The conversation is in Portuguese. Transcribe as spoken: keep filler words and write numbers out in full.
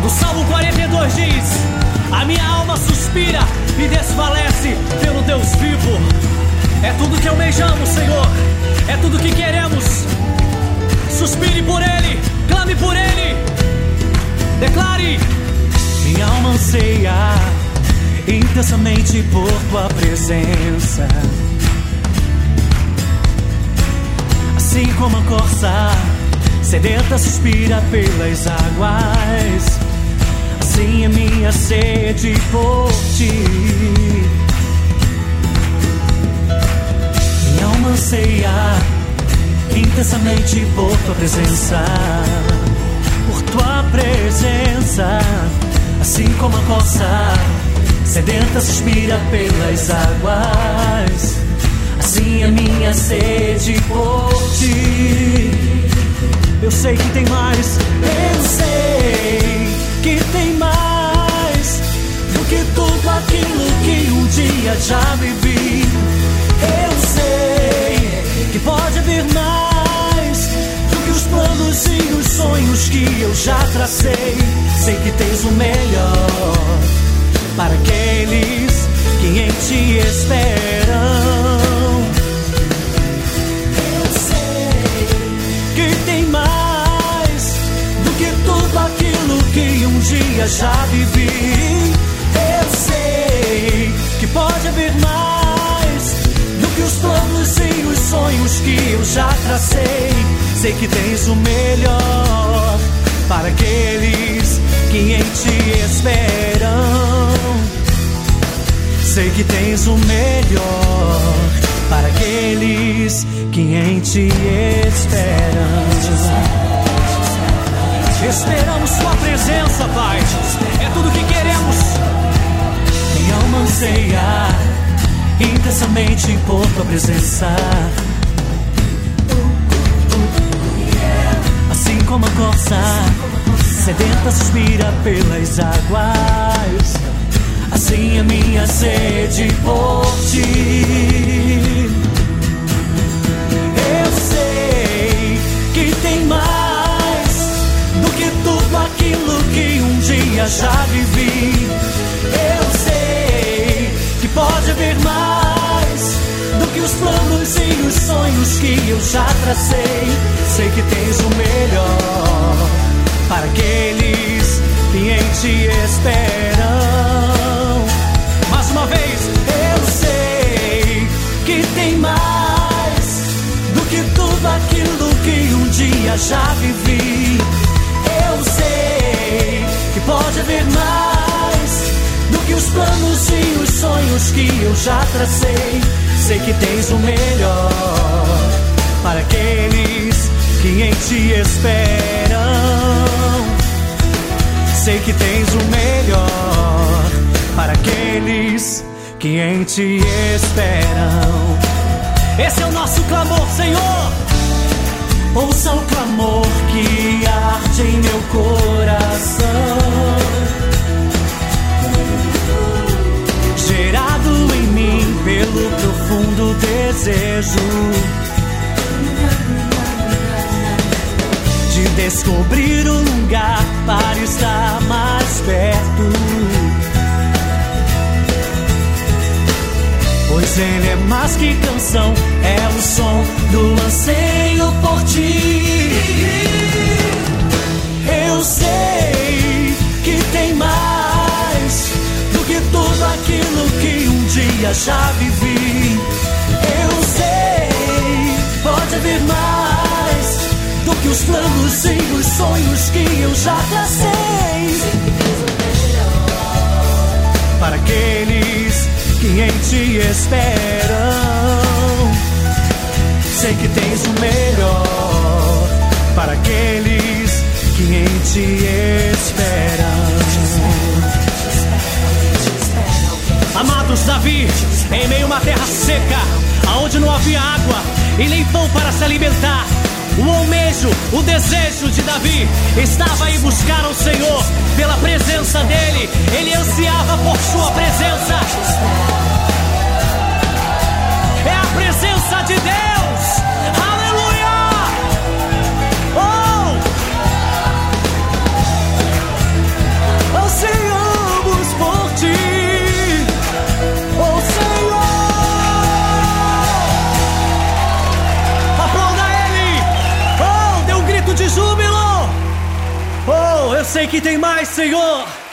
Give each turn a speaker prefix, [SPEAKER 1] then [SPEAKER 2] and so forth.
[SPEAKER 1] O Salmo quarenta e dois diz: a minha alma suspira e desfalece pelo Deus vivo. É tudo que almejamos, Senhor, é tudo que queremos. Suspire por Ele, clame por Ele, declare: minha alma anseia intensamente por Tua presença. Assim como a corça sedenta suspira pelas águas, assim é minha sede por Ti. Minha alma anseia intensamente por Tua presença, por Tua presença. Assim como a corça sedenta suspira pelas águas, assim é minha sede por Ti. Eu sei que tem mais, eu sei que tem mais do que tudo aquilo que um dia já vivi. Eu sei que pode haver mais do que os planos e os sonhos que eu já tracei. Sei que tens o melhor para aqueles que em Ti esperam. Eu sei que tem mais do que tudo aquilo que um dia já vivi. Eu sei que pode haver mais do que os planos e os sonhos que eu já tracei. Sei que tens o melhor para aqueles que em Ti esperam. Sei que tens o melhor para aqueles que em Ti esperam. Esperamos Sua presença, Pai, é tudo que queremos. Minha alma anseia intensamente por Tua presença. Assim como a corça sedenta suspira pelas águas, assim a minha sede por Ti. Eu sei que tem mais do que tudo aquilo que um dia já vivi. Eu sei que pode haver mais do que os planos e os sonhos que eu já tracei. Sei que tens o melhor para aqueles que em Ti esperam. Mais uma vez, eu sei que tem mais do que tudo aquilo que um dia já vivi. Eu sei que pode haver mais do que os planos e os sonhos que eu já tracei. Sei que tens o melhor para aqueles que em Ti esperam. Sei que tens o melhor para aqueles que em Ti esperam. Esse é o nosso clamor, Senhor. Ouça o clamor que arde em meu coração, gerado em mim pelo profundo desejo de descobrir um lugar para estar mais perto. Pois Ele é mais que canção, é o som do anseio por Ti. Eu sei que tem mais do que tudo aquilo que um dia já vivi. Eu sei, pode haver mais do que os planos e os sonhos que eu já tracei. Para aqueles que em Ti esperam, sei que tens o melhor para aqueles que em Ti esperam. Amados, Davi, em meio a uma terra seca, aonde não havia água e nem pão para se alimentar, o almejo, o desejo de Davi estava em buscar ao Senhor pela presença dEle. Ele ansiava por Sua presença. É a presença de Deus. Aleluia! Oh! sei que tem mais, Senhor.